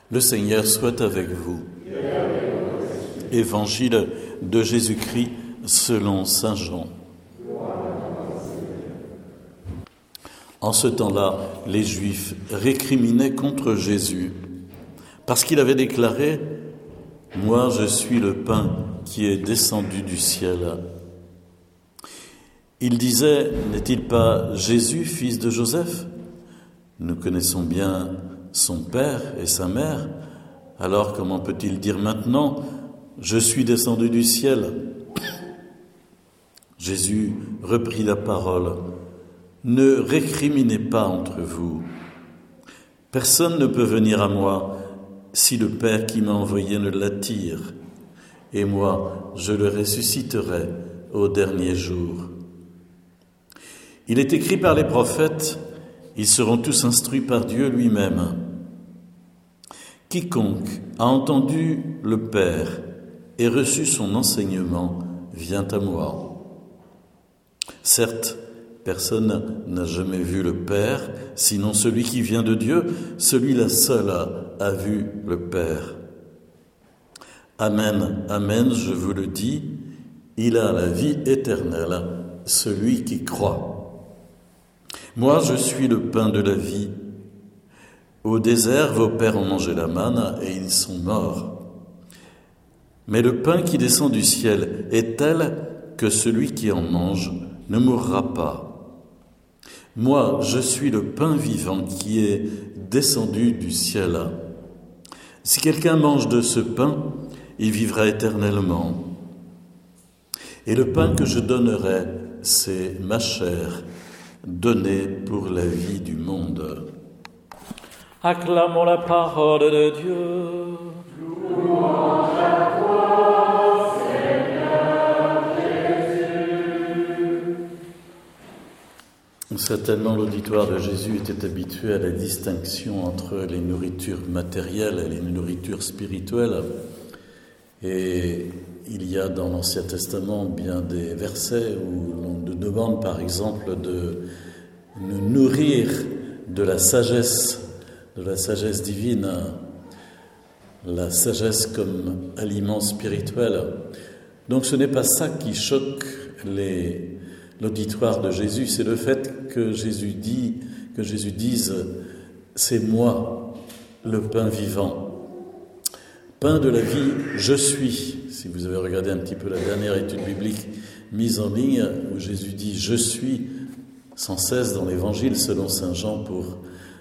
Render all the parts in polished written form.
Le Seigneur soit avec vous. Évangile de Jésus-Christ selon saint Jean. En ce temps-là, les Juifs récriminaient contre Jésus parce qu'il avait déclaré « Moi, je suis le pain qui est descendu du ciel ». Il disait « N'est-il pas Jésus, fils de Joseph ? Nous connaissons bien son père et sa mère. Alors comment peut-il dire maintenant « Je suis descendu du ciel » Jésus reprit la parole. « Ne récriminez pas entre vous. Personne ne peut venir à moi si le Père qui m'a envoyé ne l'attire. Et moi, je le ressusciterai au dernier jour. » Il est écrit par les prophètes, ils seront tous instruits par Dieu lui-même. Quiconque a entendu le Père et reçu son enseignement vient à moi. Certes, personne n'a jamais vu le Père, sinon celui qui vient de Dieu, celui-là seul a vu le Père. Amen, amen, je vous le dis, il a la vie éternelle, celui qui croit. Moi, je suis le pain de la vie. Au désert, vos pères ont mangé la manne et ils sont morts. Mais le pain qui descend du ciel est tel que celui qui en mange ne mourra pas. Moi, je suis le pain vivant qui est descendu du ciel. Si quelqu'un mange de ce pain, il vivra éternellement. Et le pain que je donnerai, c'est ma chair, donnée pour la vie du monde. Acclamons la parole de Dieu. Louange à toi, Seigneur Jésus. Certainement, l'auditoire de Jésus était habitué à la distinction entre les nourritures matérielles et les nourritures spirituelles. Et il y a dans l'Ancien Testament bien des versets où l'on nous demande, par exemple, de nous nourrir de la sagesse divine, la sagesse comme aliment spirituel. Donc ce n'est pas ça qui choque l'auditoire de Jésus, c'est le fait que Jésus dise « c'est moi, le pain vivant ». Pain de la vie, je suis. Si vous avez regardé un petit peu la dernière étude biblique mise en ligne, où Jésus dit « je suis » sans cesse dans l'Évangile selon saint Jean pour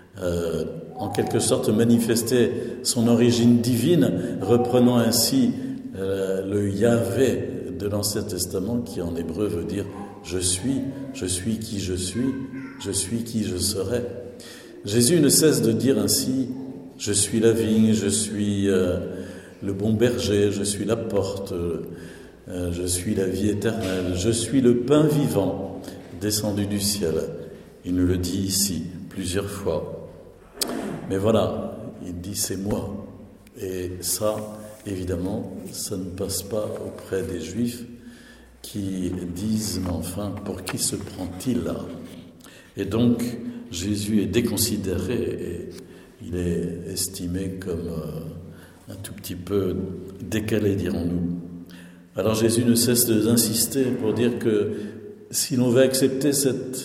en quelque sorte manifester son origine divine, reprenant ainsi le Yahvé de l'Ancien Testament qui en hébreu veut dire « je suis qui je suis qui je serai ». Jésus ne cesse de dire ainsi « je suis la vigne, je suis le bon berger, je suis la porte, je suis la vie éternelle, je suis le pain vivant descendu du ciel ». Il nous le dit ici plusieurs fois. Mais voilà, il dit c'est moi. Et ça, évidemment, ça ne passe pas auprès des Juifs qui disent « mais enfin, pour qui se prend-il là ?» Et donc, Jésus est déconsidéré et il est estimé comme un tout petit peu décalé, dirons-nous. Alors Jésus ne cesse d'insister pour dire que si l'on veut accepter cette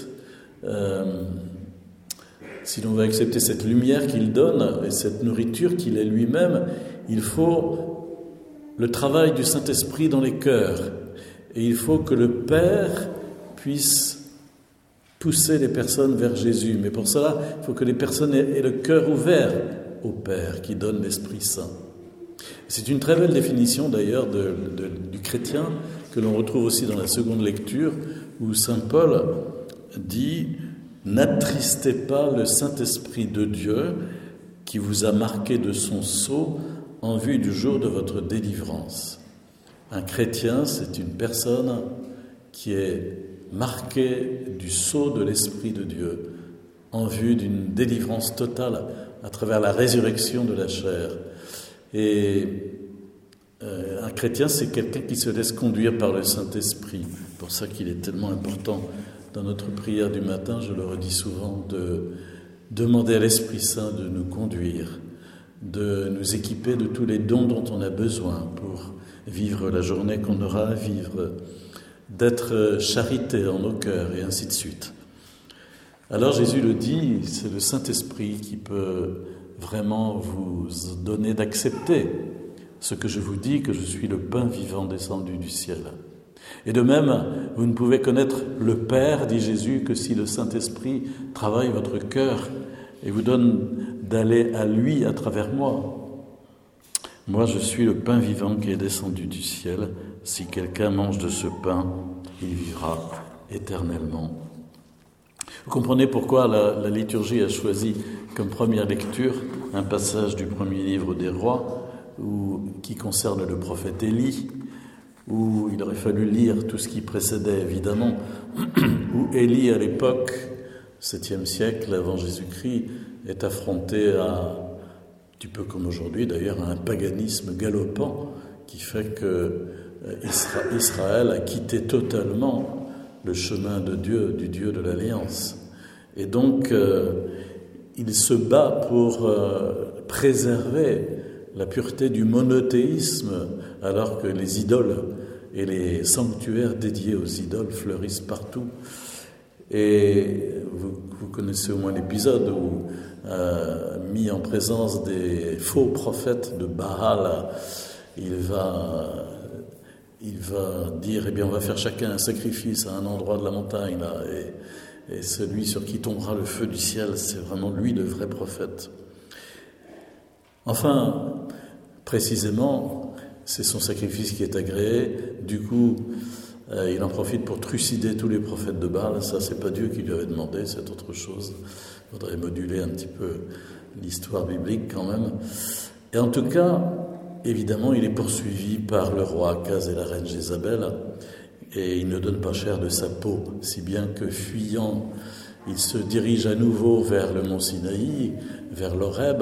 lumière qu'il donne et cette nourriture qu'il est lui-même, il faut le travail du Saint-Esprit dans les cœurs. Et il faut que le Père puisse pousser les personnes vers Jésus. Mais pour cela, il faut que les personnes aient le cœur ouvert au Père qui donne l'Esprit Saint. C'est une très belle définition d'ailleurs du chrétien que l'on retrouve aussi dans la seconde lecture où saint Paul dit « N'attristez pas le Saint-Esprit de Dieu qui vous a marqué de son sceau en vue du jour de votre délivrance. » Un chrétien, c'est une personne qui est marquée du sceau de l'Esprit de Dieu en vue d'une délivrance totale à travers la résurrection de la chair. Et un chrétien, c'est quelqu'un qui se laisse conduire par le Saint-Esprit. C'est pour ça qu'il est tellement important dans notre prière du matin, je le redis souvent, de demander à l'Esprit Saint de nous conduire, de nous équiper de tous les dons dont on a besoin pour vivre la journée qu'on aura à vivre, d'être charité en nos cœurs et ainsi de suite. Alors Jésus le dit, c'est le Saint-Esprit qui peut vraiment vous donner d'accepter ce que je vous dis, que je suis le pain vivant descendu du ciel. Et de même, vous ne pouvez connaître le Père, dit Jésus, que si le Saint-Esprit travaille votre cœur et vous donne d'aller à lui à travers moi. Moi, je suis le pain vivant qui est descendu du ciel. Si quelqu'un mange de ce pain, il vivra éternellement. Vous comprenez pourquoi la liturgie a choisi comme première lecture un passage du premier livre des rois qui concerne le prophète Élie, où il aurait fallu lire tout ce qui précédait évidemment, où Élie à l'époque, 7e siècle avant Jésus-Christ, est affronté à, un petit peu comme aujourd'hui d'ailleurs, à un paganisme galopant qui fait que Israël a quitté totalement le chemin de Dieu, du Dieu de l'Alliance. Et donc, il se bat pour préserver la pureté du monothéisme, alors que les idoles et les sanctuaires dédiés aux idoles fleurissent partout. Et vous connaissez au moins l'épisode où, mis en présence des faux prophètes de Baal, il va dire, eh bien, on va faire chacun un sacrifice à un endroit de la montagne, là, et celui sur qui tombera le feu du ciel, c'est vraiment lui le vrai prophète. Enfin, précisément, c'est son sacrifice qui est agréé. Du coup, il en profite pour trucider tous les prophètes de Baal. Ça, c'est pas Dieu qui lui avait demandé, c'est autre chose. Il faudrait moduler un petit peu l'histoire biblique quand même. Et en tout cas, évidemment, il est poursuivi par le roi Akaz et la reine Jézabel, et il ne donne pas cher de sa peau, si bien que fuyant, il se dirige à nouveau vers le mont Sinaï, vers l'Horeb,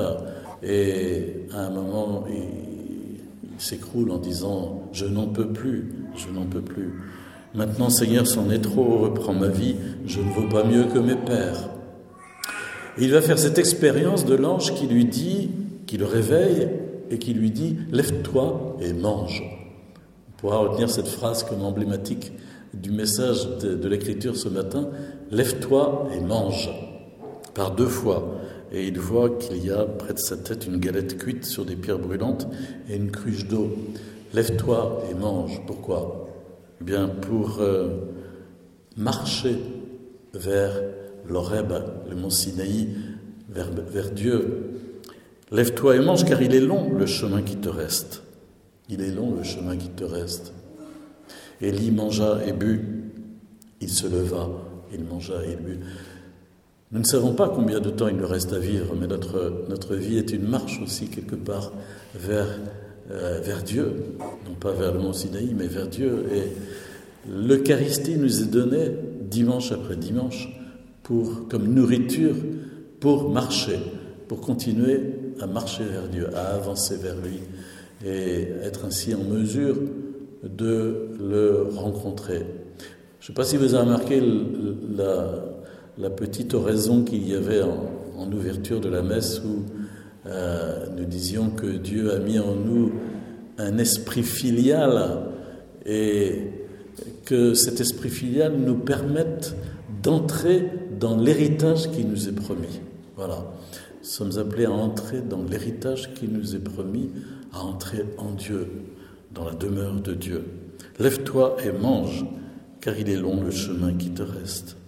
et à un moment, il s'écroule en disant « Je n'en peux plus, je n'en peux plus. Maintenant, Seigneur, c'en est trop, reprends ma vie, je ne vaux pas mieux que mes pères. » Et il va faire cette expérience de l'ange qui lui dit, qui le réveille, et qui lui dit « Lève-toi et mange ». On pourra retenir cette phrase comme emblématique du message de l'Écriture ce matin, « Lève-toi et mange », par 2 fois. Et il voit qu'il y a près de sa tête une galette cuite sur des pierres brûlantes et une cruche d'eau. « Lève-toi et mange ». Pourquoi ? Eh bien, pour marcher vers l'Horeb, le mont Sinaï, vers Dieu. « Lève-toi et mange, car il est long le chemin qui te reste. » Il est long le chemin qui te reste. Élie mangea et but. Il se leva, il mangea et but. Nous ne savons pas combien de temps il nous reste à vivre, mais notre vie est une marche aussi quelque part vers Dieu, non pas vers le mont Sinaï, mais vers Dieu. Et l'Eucharistie nous est donnée dimanche après dimanche comme nourriture pour marcher, pour continuer à marcher vers Dieu, à avancer vers lui et être ainsi en mesure de le rencontrer. Je ne sais pas si vous avez remarqué la petite oraison qu'il y avait en ouverture de la messe où nous disions que Dieu a mis en nous un esprit filial et que cet esprit filial nous permette d'entrer dans l'héritage qui nous est promis. Voilà. Nous sommes appelés à entrer dans l'héritage qui nous est promis, à entrer en Dieu, dans la demeure de Dieu. Lève-toi et mange, car il est long le chemin qui te reste.